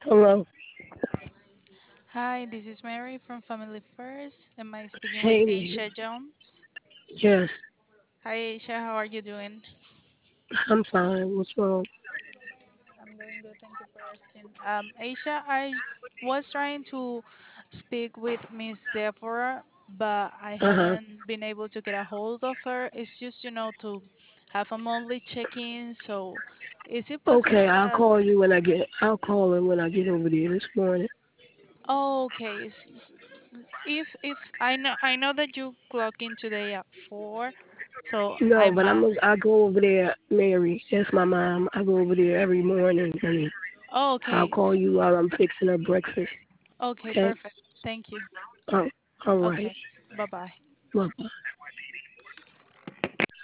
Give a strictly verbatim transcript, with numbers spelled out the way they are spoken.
Hello. Hi, this is Mary from Family First. Am I speaking with Hey, Mary. Aisha Jones? Yes, Hi, Aisha, how are you doing? I'm fine. What's wrong? I'm doing good, thank you for asking. Um, Aisha, I was trying to speak with Miss Deborah, but I Uh huh. haven't been able to get a hold of her. It's just, you know, to have a monthly check-in. So, is it Okay, possible I'll that? call you when I get. I'll call him when I get over there this morning. Oh, okay. s- s- If if I know I know that you clock in today at four, so No, I'm but I'm. uh, gonna- I go over there, Mary. That's my mom. I go over there every morning, honey. oh, I'll okay. call you while I'm fixing her breakfast. Okay, Okay. perfect. Thank you. Oh, all right. Okay. Bye-bye. Bye bye.